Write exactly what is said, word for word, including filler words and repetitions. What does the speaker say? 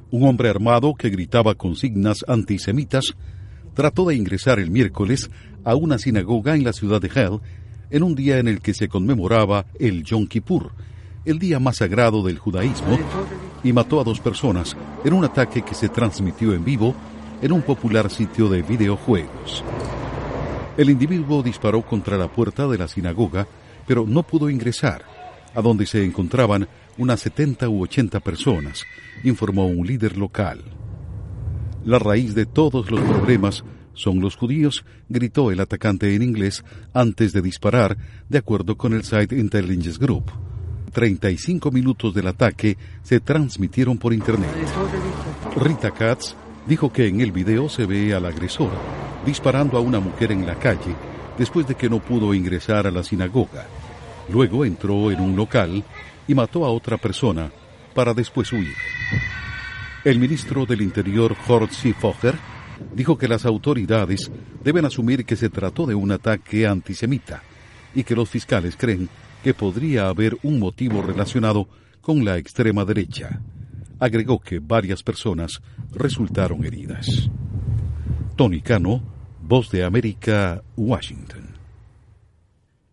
Un hombre armado que gritaba consignas antisemitas trató de ingresar el miércoles a una sinagoga en la ciudad de Hell en un día en el que se conmemoraba el Yom Kippur, el día más sagrado del judaísmo, y mató a dos personas en un ataque que se transmitió en vivo en un popular sitio de videojuegos. El individuo disparó contra la puerta de la sinagoga, pero no pudo ingresar, a donde se encontraban unas setenta u ochenta personas, informó un líder local. La raíz de todos los problemas son los judíos, gritó el atacante en inglés antes de disparar, de acuerdo con el site Intelligence Group. treinta y cinco minutos del ataque se transmitieron por internet. Rita Katz dijo que en el video se ve al agresor disparando a una mujer en la calle después de que no pudo ingresar a la sinagoga. Luego entró en un local y mató a otra persona para después huir. El ministro del Interior, Horst Seehofer, dijo que las autoridades deben asumir que se trató de un ataque antisemita y que los fiscales creen que podría haber un motivo relacionado con la extrema derecha. Agregó que varias personas resultaron heridas. Tony Cano, Voz de América, Washington.